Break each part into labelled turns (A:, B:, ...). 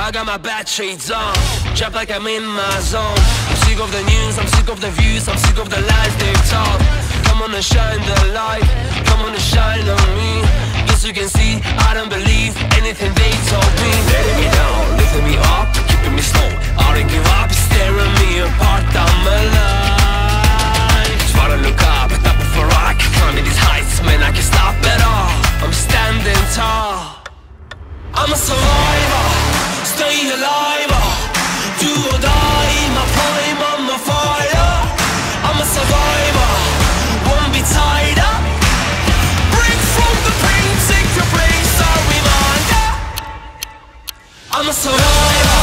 A: I got my bad shades on, drop like I'm in my zone. I'm sick of the news, I'm sick of the views, I'm sick of the lies they've told. Come on and shine the light, come on and shine on me. Yes, you can see, I don't believe anything they told me. Letting me down, lifting me up, keeping me slow. I don't give up, it's tearing me apart, I'm alive. Try to look up, but up before I can climb these heights. Man, I can't stop at all, I'm standing tall. I'm a survivor, stay alive, do or die, my prime, I'm a fire. I'm a survivor, won't be tied up. Break from the pain, take your place, I remind ya. I'm a survivor.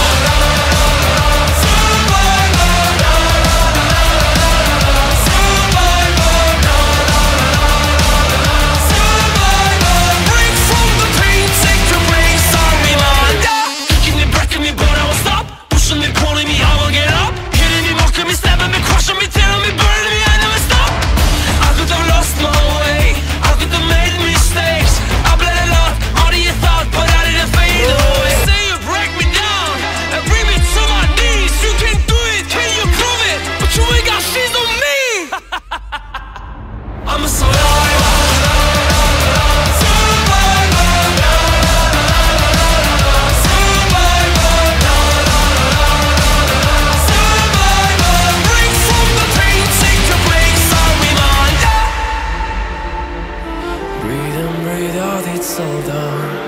A: I'm a survivor. Break from the pain, take your place, I remind ya. Breathe in, breathe out, it's all done.